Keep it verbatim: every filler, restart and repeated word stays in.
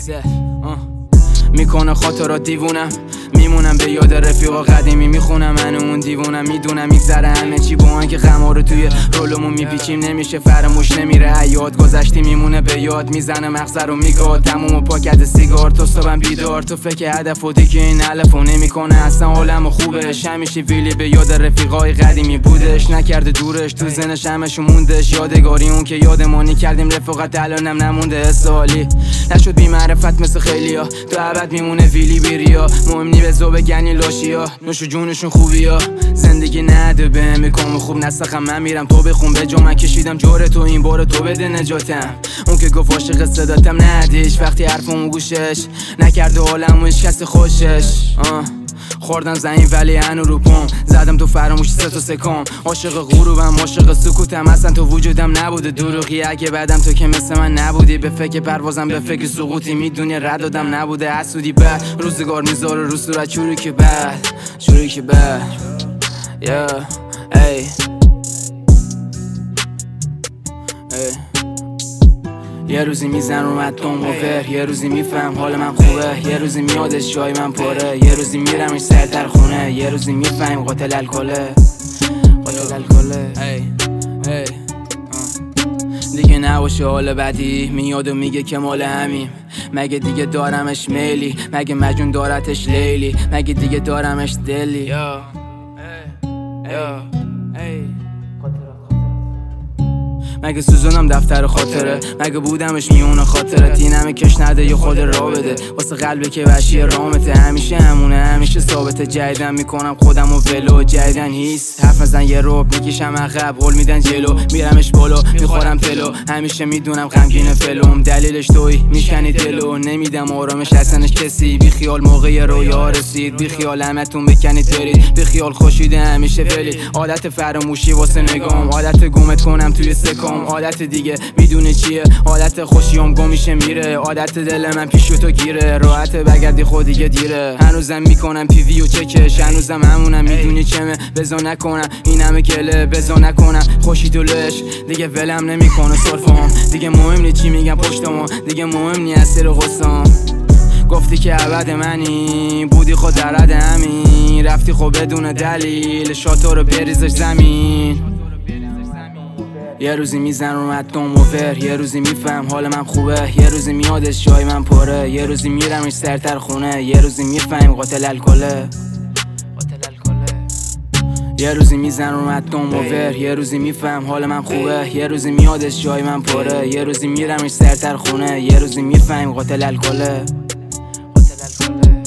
سه میکنه خاطرات دیوونم، میمونم به یاد رفیقا قدیمی، میخونم من اون دیوونم، میدونم میگذره همه چی با آن که غما رو توی رولمون میپیچیم، نمیشه فراموش نمیره حیات، گذشتی میمونه به یاد، میزنه مغزه رو میگاد تموم و پاکت سیگار، تو صبحم بیدار تو فکر هدف و دیگه این علف و نمیکنه اصلا حالم خوبش، همیشه ویلی به یاد رفیقای قدیمی بودش، نکرده دورش تو ذهنش همشون موندش، یادگاری اون که یادمونی کردیم رفاقت الانم نمونده سالی، نشد بی معرفت مثل خیلیا، تو ابد میمونه ویلی بیریا، مهم نی به زو بگنی لاشیا، نوش جونشون خوبیا، زندگی نده بهم میکنم خوب نسخم، من میرم تو بخون به جا من کشیدم جور تو، این بار تو بده نجاتم، اون که گفت عاشق صداتم ندیش وقتی حرفمو گوشش نکرده حالمو هیچ کسی خوشش، آه خوردم زمین ولی هنو رو پام، زدم تو فراموشی سه تا سکام، عاشق غروبم عاشق سکوتم، اصلا تو وجودم نبوده دروغی، اگه بعدم تو که مثل من نبودی، به فکر پروازم به فکر سقوطی، میدونی رد دادم نبوده حسودی، بعد روزگار میذاره رو صورت چوری که بعد چوری که بعد یا ای یه روزی میزن رو مدام وفر، یه روزی میفهم حال من خوبه، یه روزی میادش جای من پره، یه روزی میرمش سرتر خونه، یه روزی میفهم قاتل الکله قاتل الکله ای ای دیگه نباشه حال بدی، میاد و میگه که مال همیم، مگه دیگه دارمش میلی، مگه مجنون دارتش لیلی، مگه دیگه دارمش دلی یا یا ای مگه سوزونم دفتر خاطره، مگه بودمش میونه خاطره، تینمه کش نده یه خود را بده، واسه قلبی که وحشی رامته، همیشه همونه همیشه ثابته، جدیدن میکنم خودم و ولو، جدیدن هیست حرف نزن یه روب میکشم عقب، قول میدن جلو میرمش بالا میخورم تلو، همیشه میدونم غمگین فلوم، دلیلش توی میشکنی دلو، نمیدم آرامش اصنش کسی، بی خیال موقع رویا رسید، بی خیال همتون بکنید برید، بی خیال خوشیده همیشه فلی، عادت فراموشی واسه نگام، عادت گمت کنم توی سکام، عادت دیگه میدونه چیه، عادت خوشیام گم میشه میره، عادت دل من پیش تو گیره، راحت بگردی خود دیگه دیره، هنوزم میکنم پی وی و چکش، هنوزم همونم میدونی چمه، بزا نکنم این همه گله، بزا نکنم خوشی تو لش، دیگه ولم نمیکنه صرفم، دیگه مهم نی چی میگم پشتم، دیگه مهم نی اثر غصام، گفتی که عبد منی بودی خود درد همین، رفتی خب بدون دلیل شاتو رو بریزش زمین، یه روزی میزن رو مدام وفر، یه روزی میفهم حال من خوبه، یه روزی میادش جای من پره، یه روزی میرمش سرتر خونه، یه روزی میفهم قاتل الکله یه روزی میزن رو مدام وفر، یه روزی میفهم حال من خوبه، یه روزی میادش جای من پره، یه روزی میرمش سرتر خونه، یه روزی میفهم قاتل الکله